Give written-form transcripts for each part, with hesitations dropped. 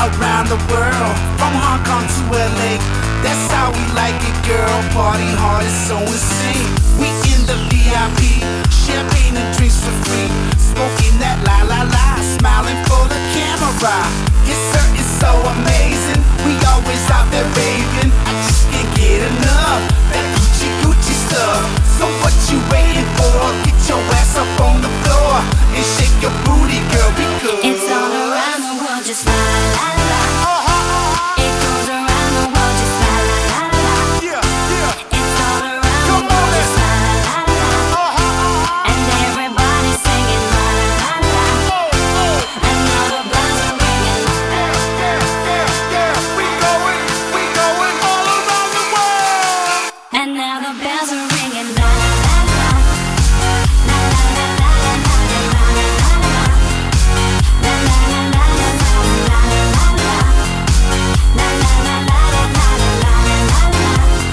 around the world, from Hong Kong to LA. That's how we like it, girl. Party hard, it's so insane. We in the VIP, champagne and drinks for free, smoking that la la la, smiling for the camera. Yes sir, it's so amazing. We always out there raving. I just can't get enough that Gucci Gucci stuff. So what you waiting for? Get your ass up on the floor and shake your booty, girl, because it's all around the world, just la la la. It goes around the world, just la la la. It's all around the world, just la la la. And everybody's singing la la la. And now the bells are ringing. we going all around the world. And now the bells are ringing la la la. La la la la la la la la. La la la la la la la la. La la la la la la la la.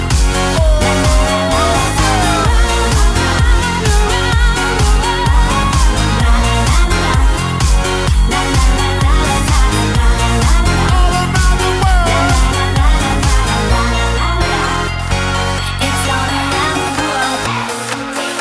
It's all around the world.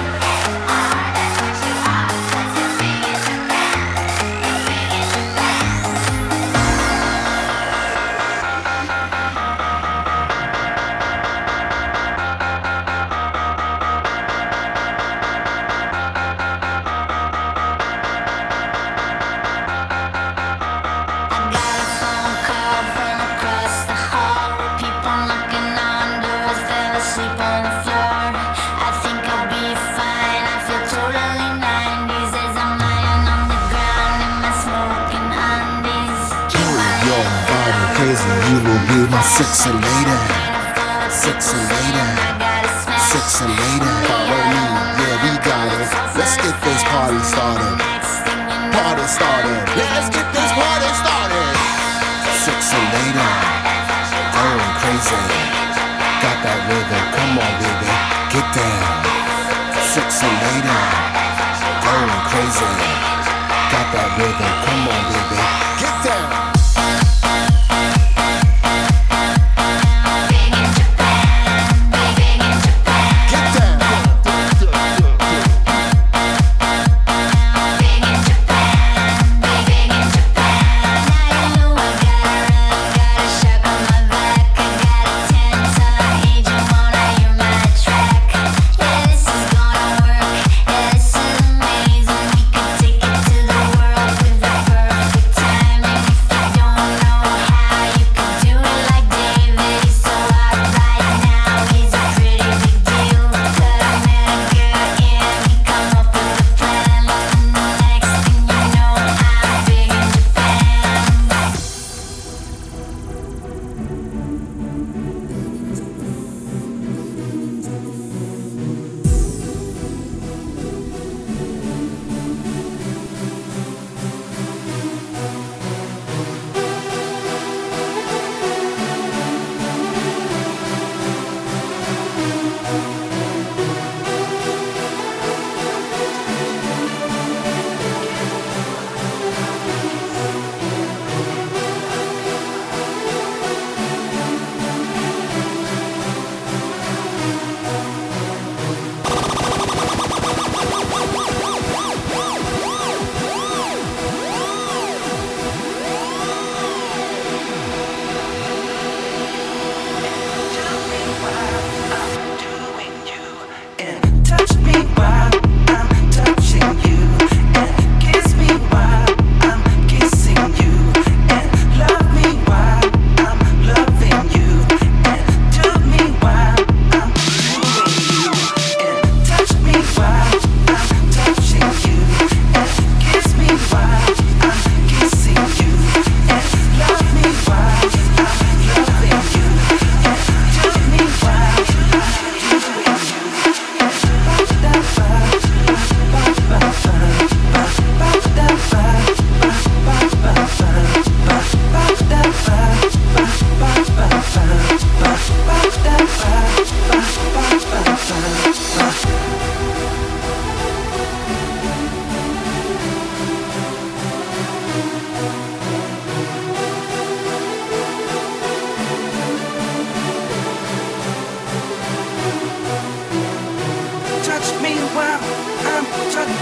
I got a phone call from across the hall. People knocking on doors, fell asleep on the floor. I think I'll be fine. I feel totally 90s as I'm lying on the ground in my smoking undies. Your body crazy, you will be my sexy lady. Sexy lady. Sexy lady. Follow me, yeah, we got it. Let's get this party started. Party started. Let's get this party started. Sexy lady, going crazy. Got that rhythm, come on baby, get down. Sexy lady, going crazy. Got that rhythm, come on baby, get down. Get down. Take it to the world with the perfect time.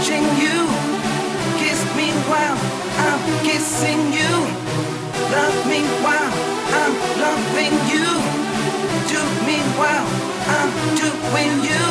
touching you. Kiss me while I'm kissing you. Love me while I'm loving you. Do me while I'm doing you.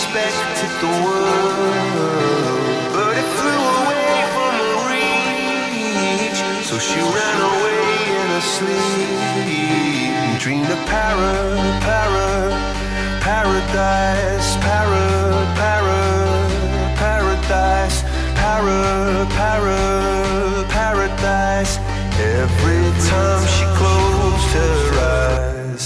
expected the world, but it flew away from her reach. So she ran away in her sleep and dreamed of paradise, paradise, paradise. Every time she closed her eyes.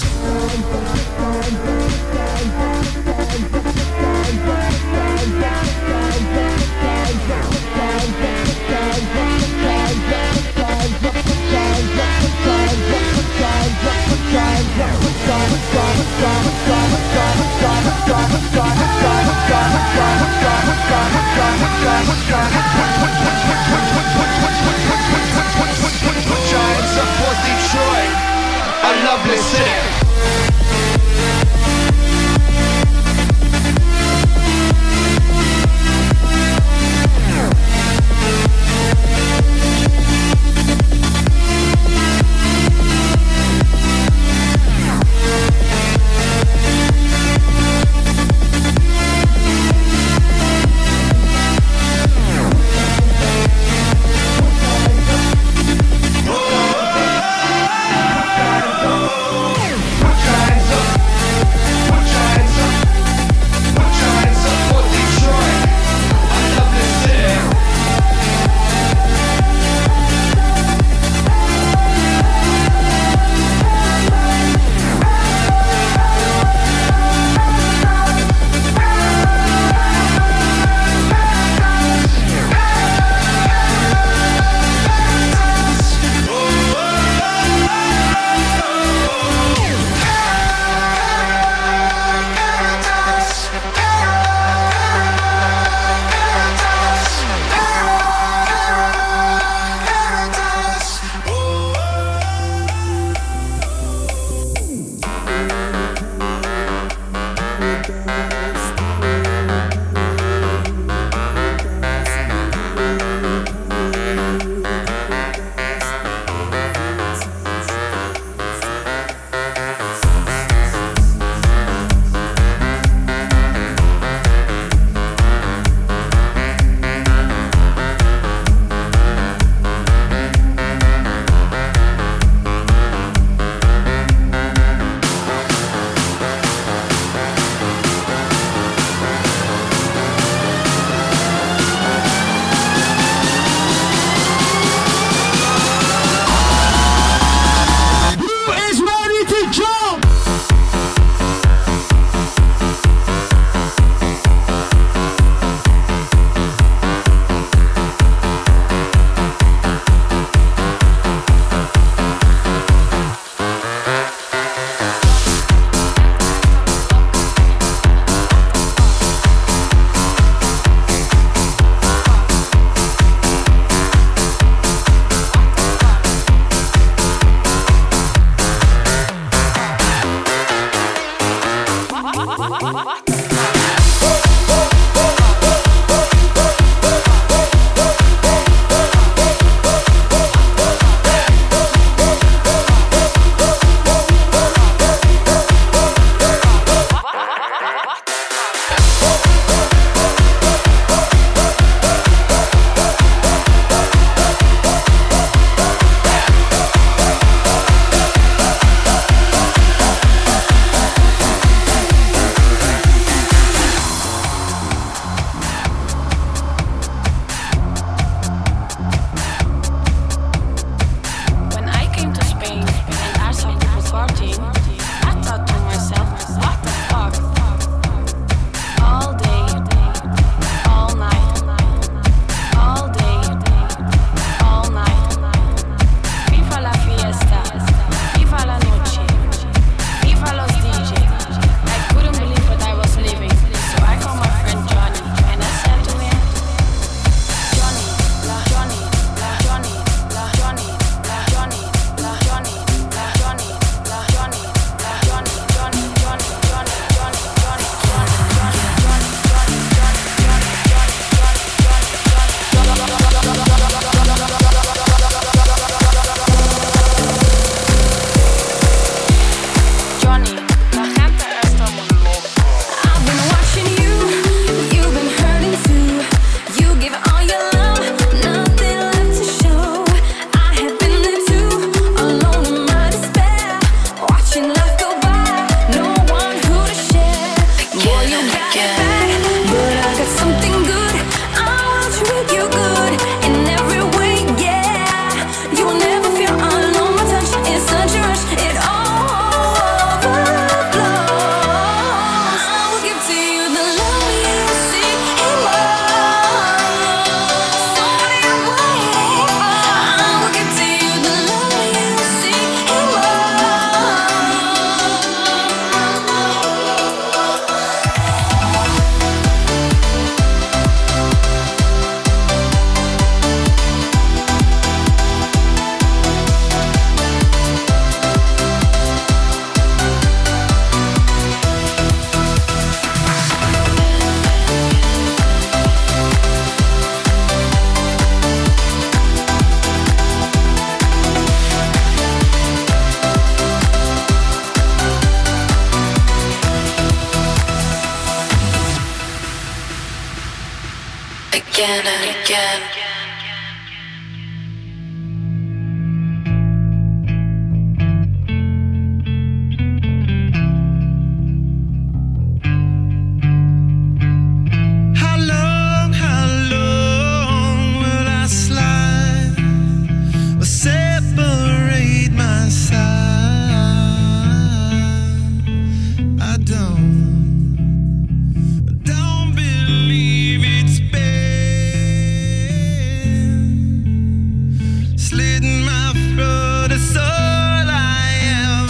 Giants of force. again and again. How long will I slide or separate my side? I don't believe it's been slitting my throat. It's all I am.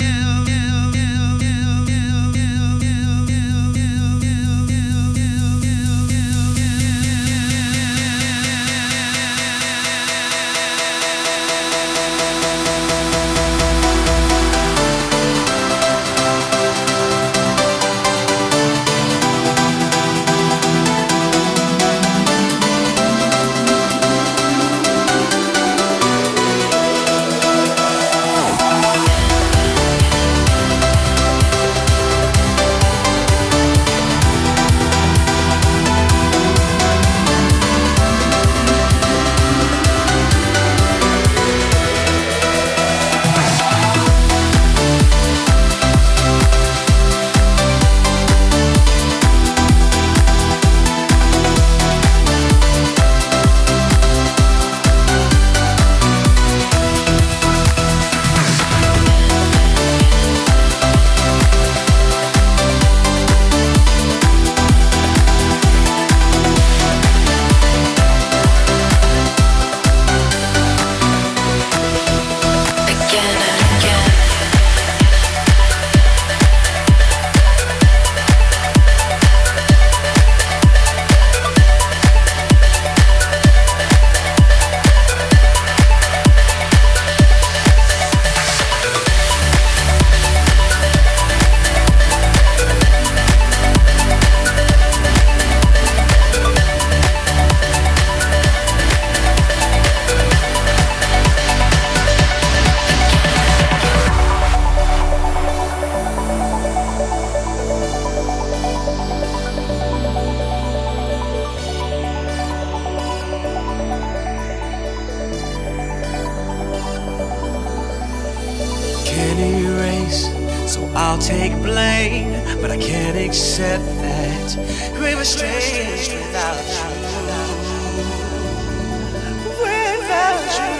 Can't erase, so I'll take blame, but I can't accept that we were strange without you. Without you,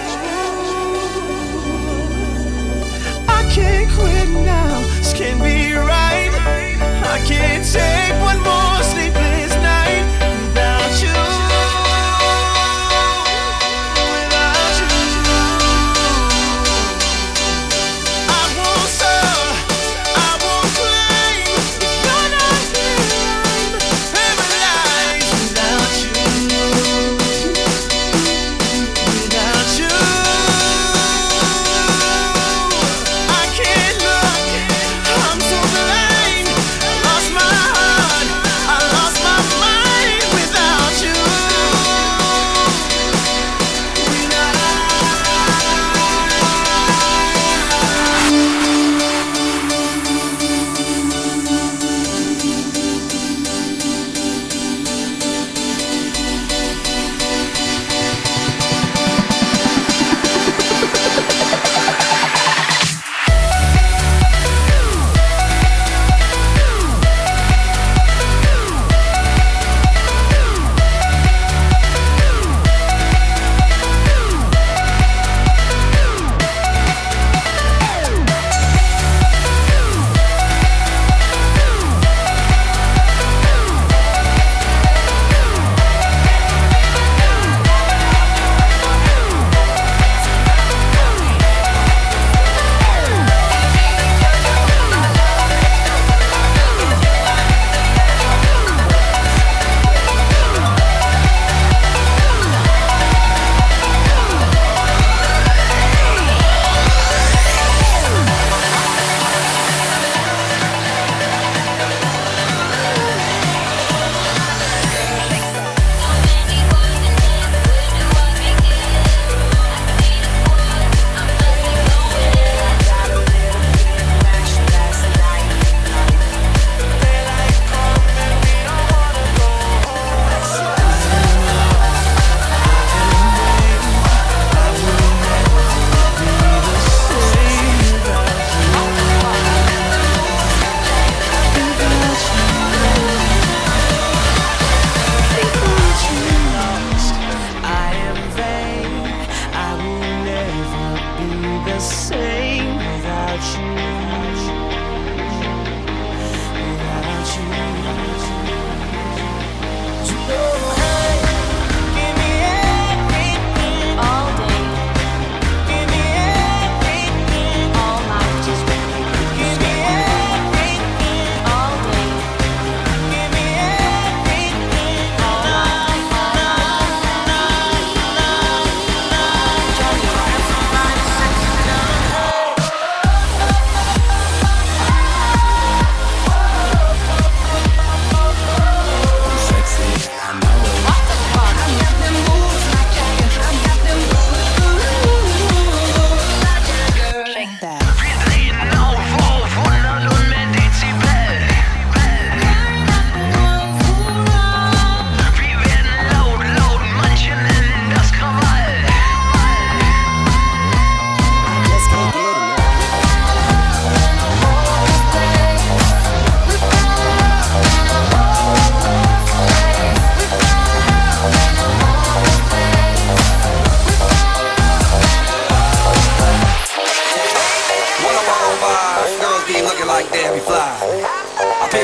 I can't quit now. This can't be right. I can't take one more sleepless night without you. Without you, I won't serve, I won't claim. If you're not here, I'm paralyzed.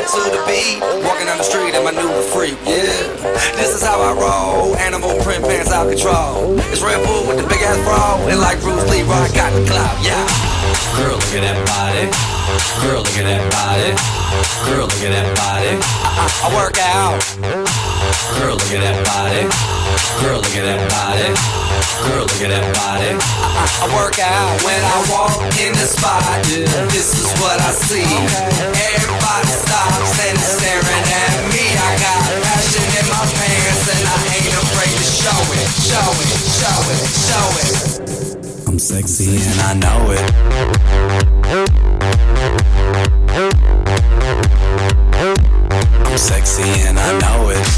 to the beat. Walking down the street and my new freak, yeah. This is how I roll. Animal print pants out control. It's Red Bull with the big ass bra. And like Bruce Lee, I got the clout, yeah. Girl, look at that body. Girl, look at that body. Girl, look at that body. I work out. Girl, look at that body. Girl, look at that body. Girl, look at that body. I work out when I walk in the spot. This is what I see. Everybody stops and is staring at me. I got passion in my pants and I ain't afraid to show it. Show it, show it, show it. I'm sexy and I know it. I'm sexy and I know it.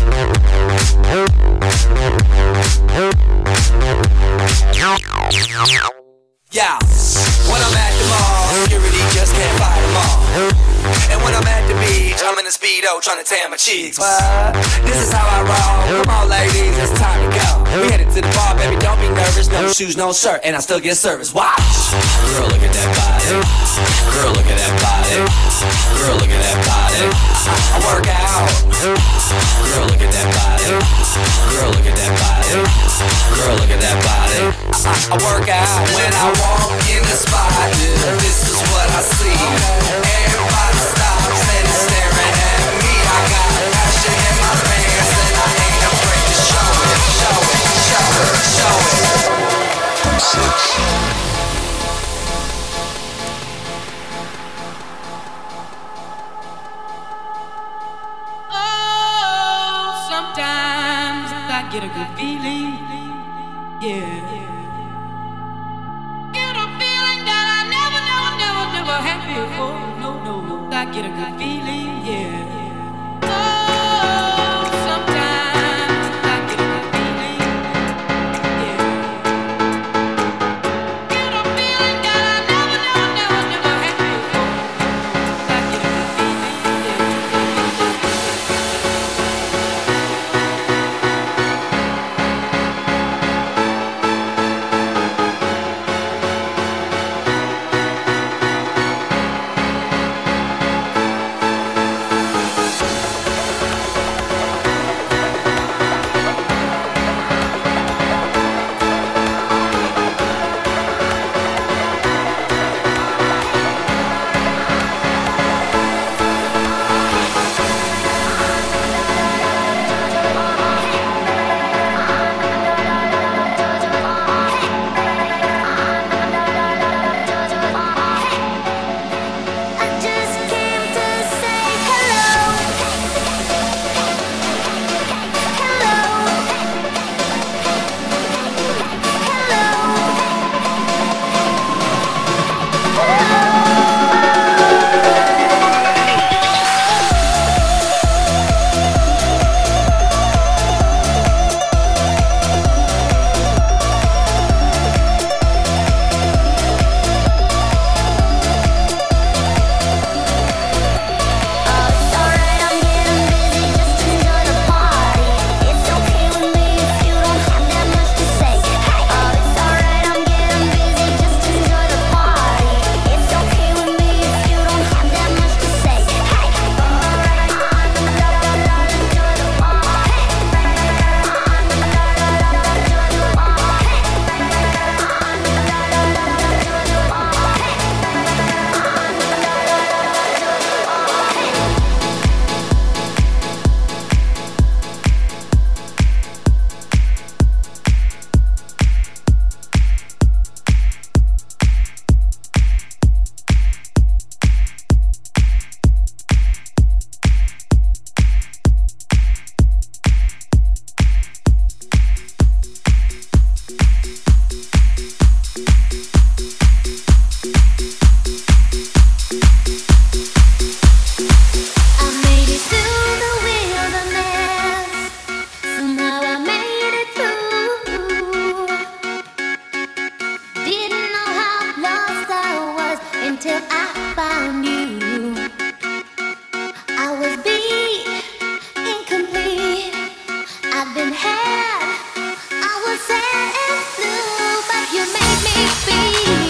Yeah, when I'm at the mall, security just can't fight them all. And when I'm at the beach, I'm in a Speedo trying to tan my cheeks. What? This is how I roll. Come on, ladies, it's time to go. We headed to the bar, baby, don't be nervous. No shoes, no shirt, and I still get service. Watch. Girl, look at that body. Girl, look at that body. Girl, look at that body. I work out. Girl, look at that body. Girl, look at that body. Girl, look at that body. I work out when I walk in the spot. This is what I see. Everybody stops and is staring at me. I got passion in my pants and I ain't afraid to show it, show it, show it, show it. I'm sexy. Sometimes I get a good feeling, yeah. Get a feeling that I never had before. No, I get a good feeling, yeah. Oh, sometimes I get a good feeling, yeah. Get a feeling that I never had before. I get a good feeling, yeah.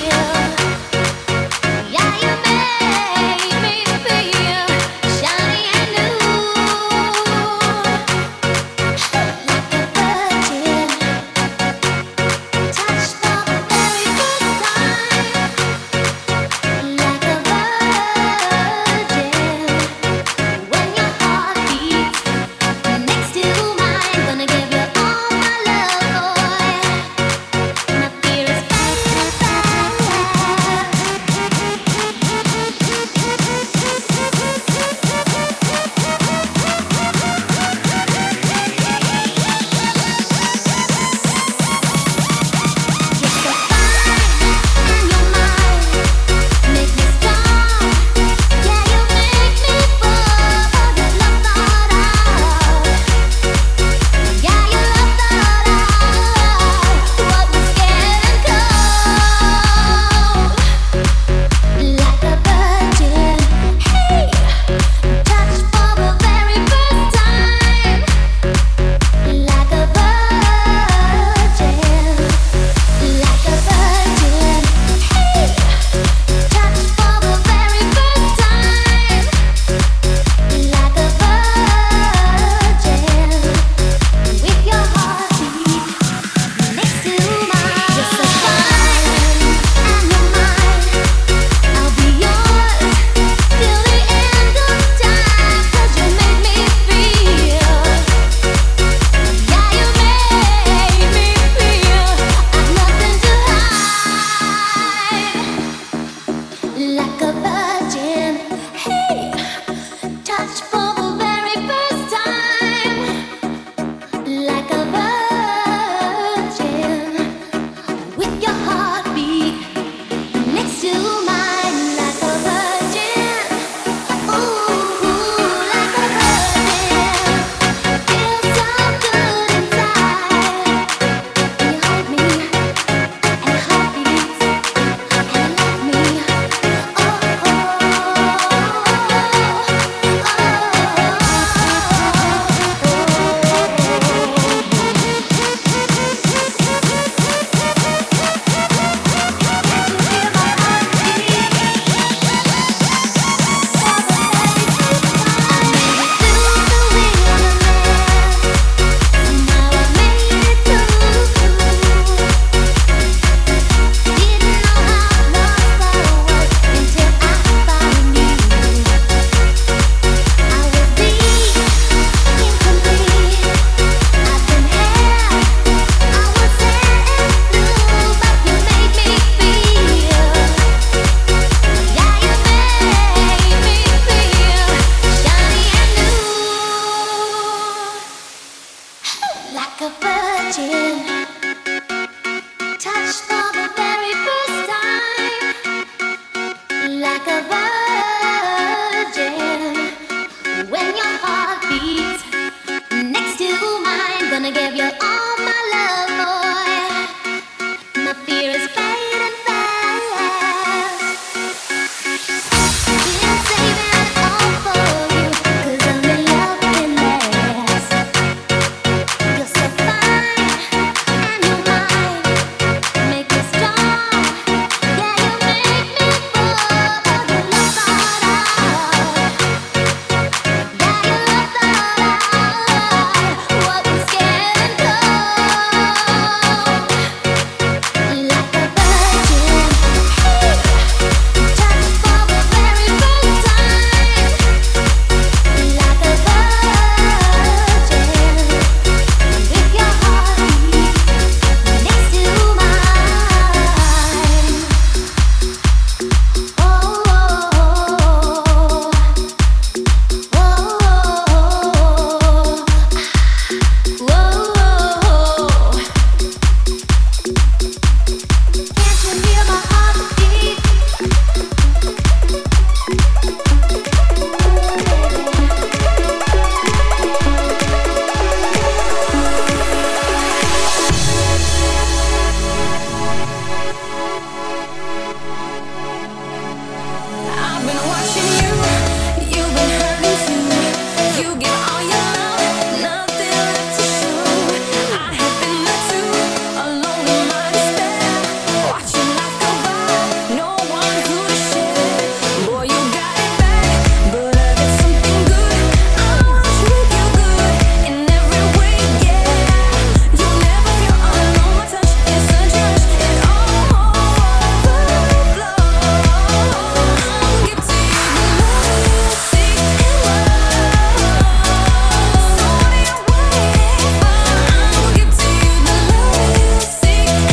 Shiny like a virgin, touched for the very first time, like a virgin. When your heart beats next to mine, gonna give you all my love, boy. My fear is fading fast. Been saving it all for you, 'cause only love can last. You're so fine, and you're mine. Make me strong, yeah, you make me fall. You love thought out, yeah, you love thought out. What was scared and cold, like a virgin, touched for the very first time, like a virgin. If your heart beats next to mine, oh, oh, can't you hear my heartbeat? I've been watching you, you've been hurting too. You give all your love, nothing left to show. I have been there too, alone in my despair, watching life go by, no one who to share. Boy, you got it bad, but I got something good. I wanna treat you good in every way, yeah. You'll never feel alone. My touch is such a rush, it all overflows. I'll give to you the love you seek and love. So what are you waiting for? I'll give to you the love you seek and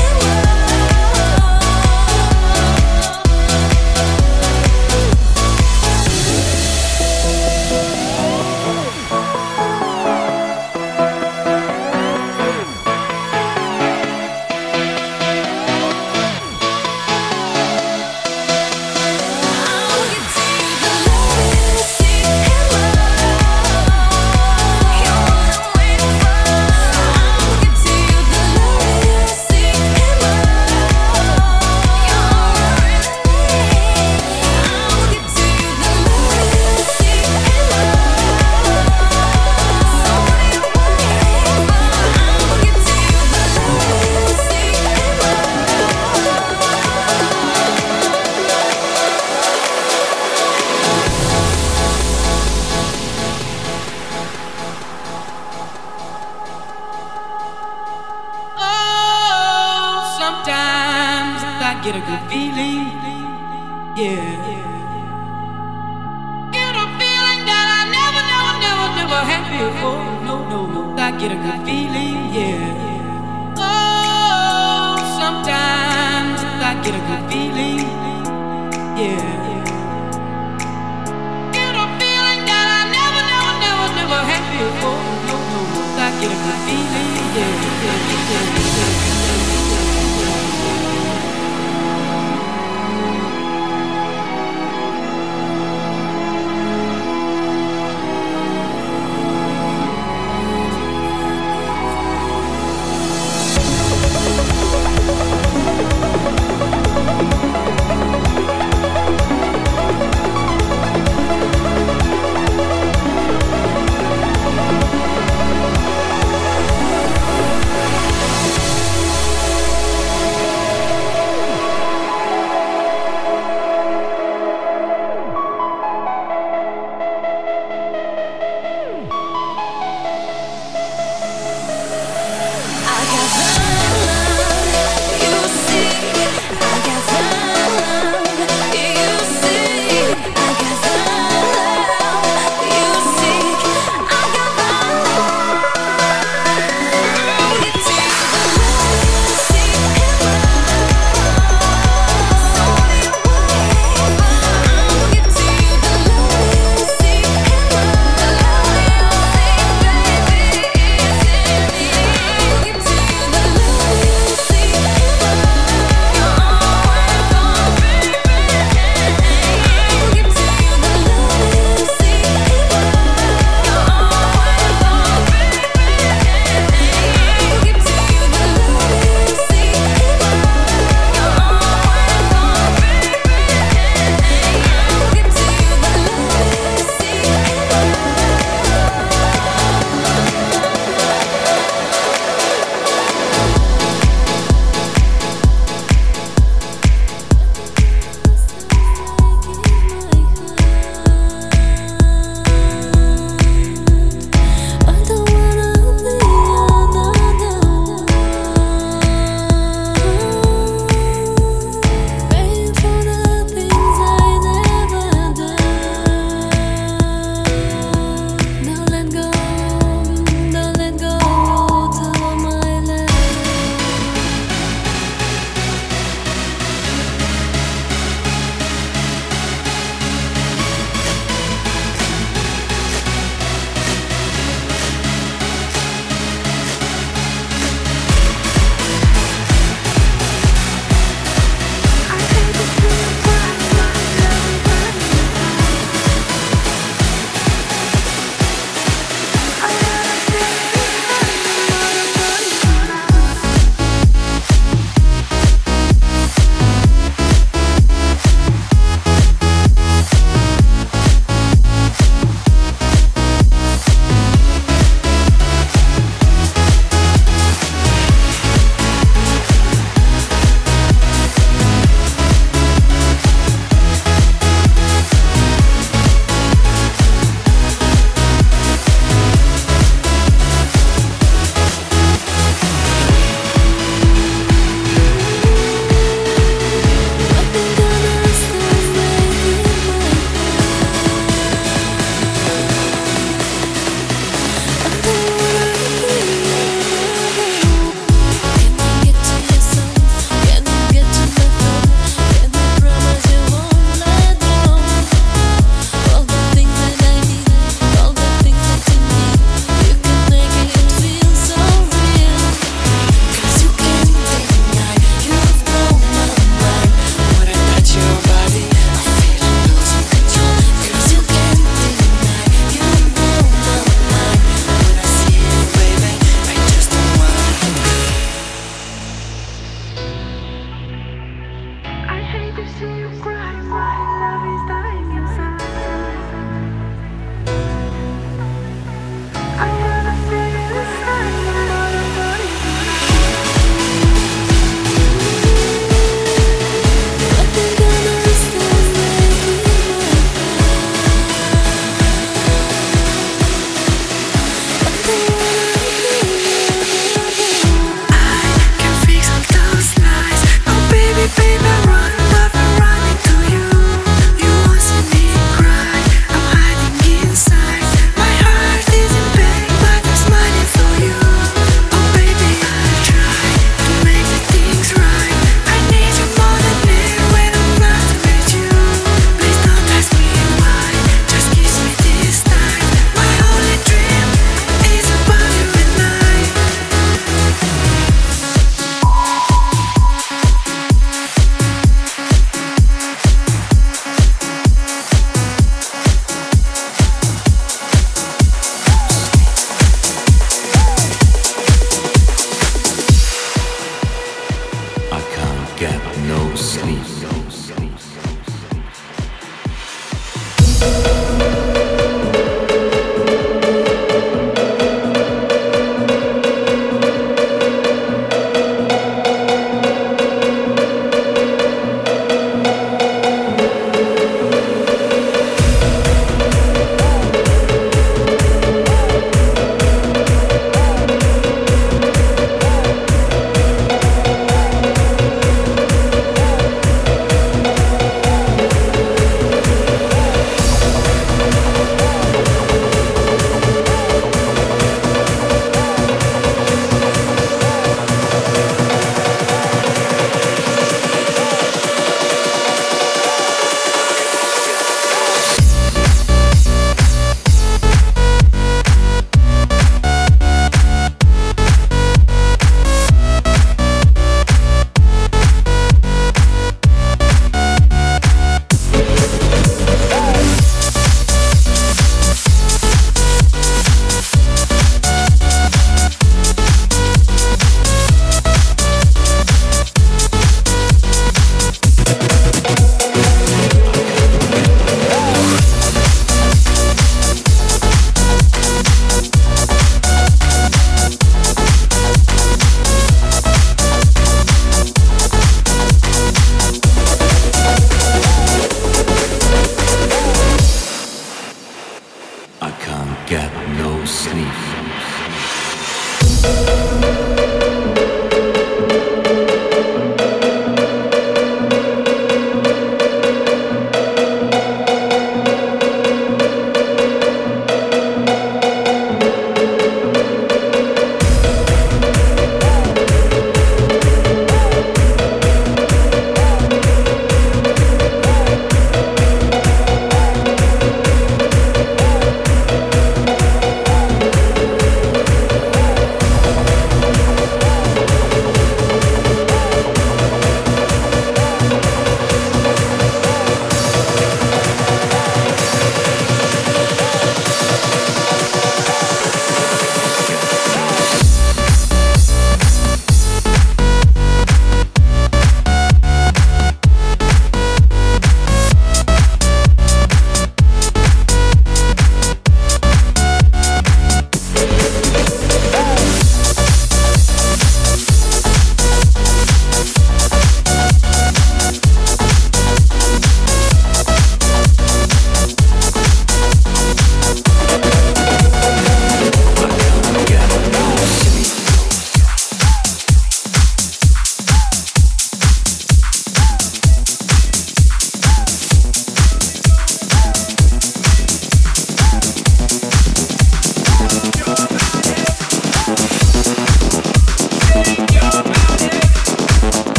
I'll give to you the love you seek and love. You're what I'm waiting for. I'll give to you the love you seek and love. You're all I really need. I'll give to you the love you seek and love. So what are you waiting for? I'll give to you the love you seek and Oh, sometimes I get a good feeling, yeah. Get a feeling that I never had before. No, I get a good feeling, yeah. Oh, sometimes I get a good feeling, yeah. Get a feeling that I never had before. No, I get a good feeling, yeah.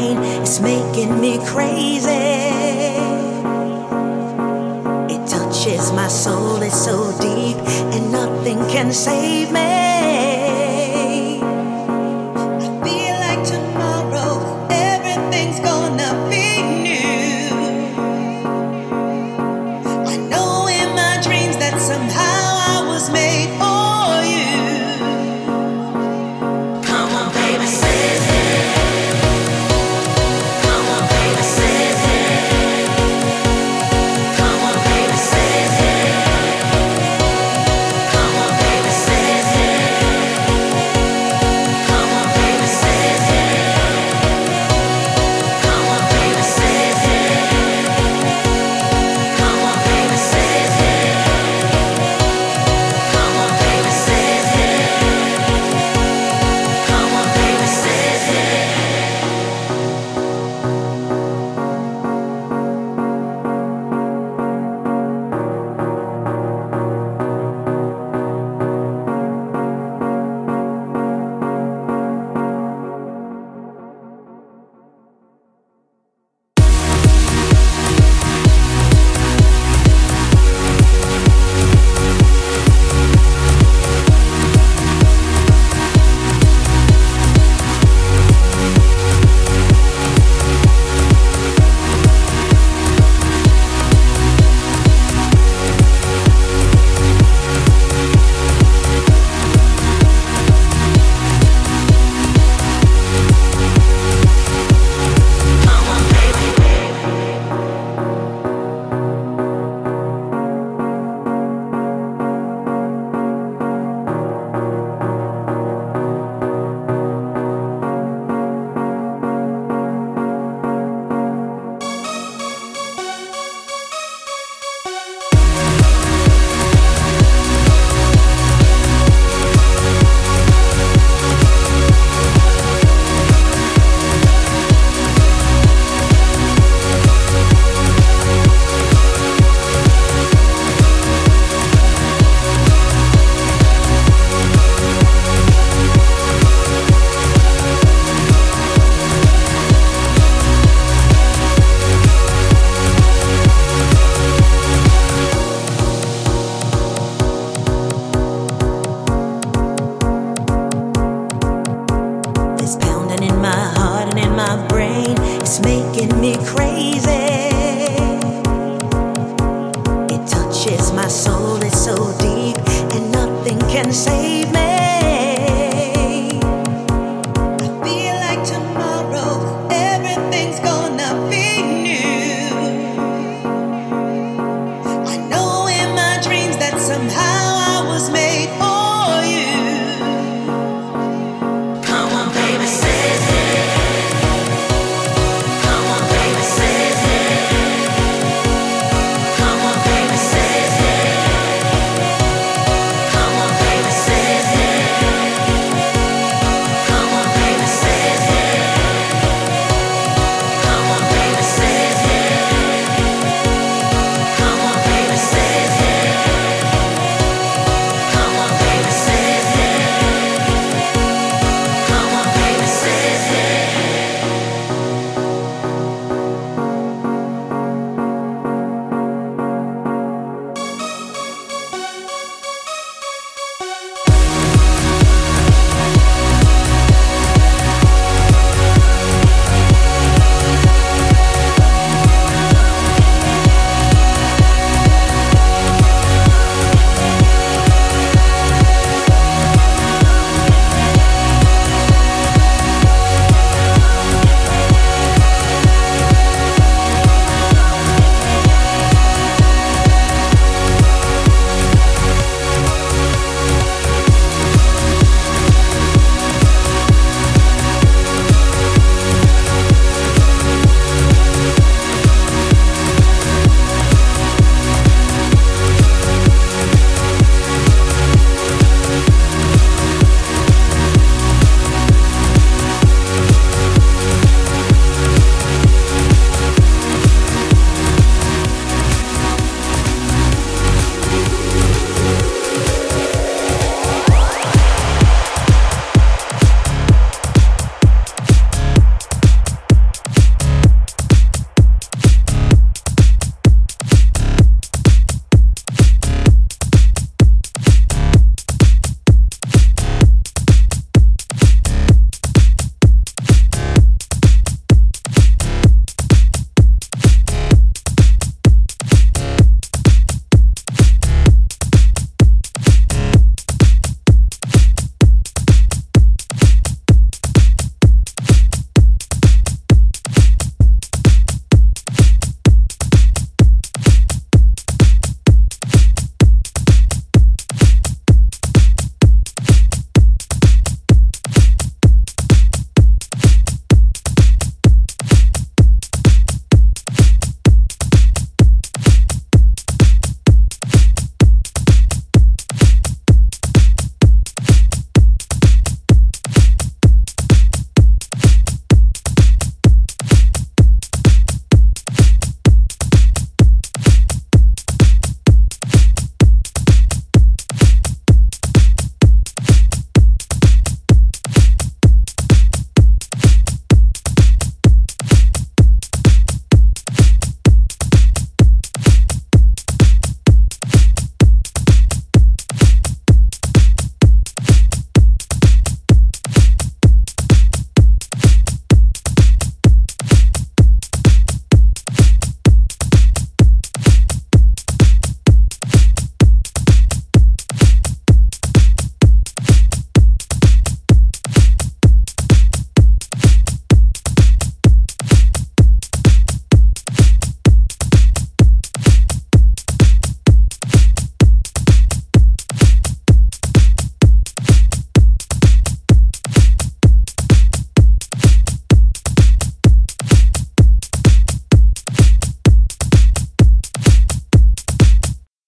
pain is making me crazy. It touches my soul, it's so deep, and nothing can save me.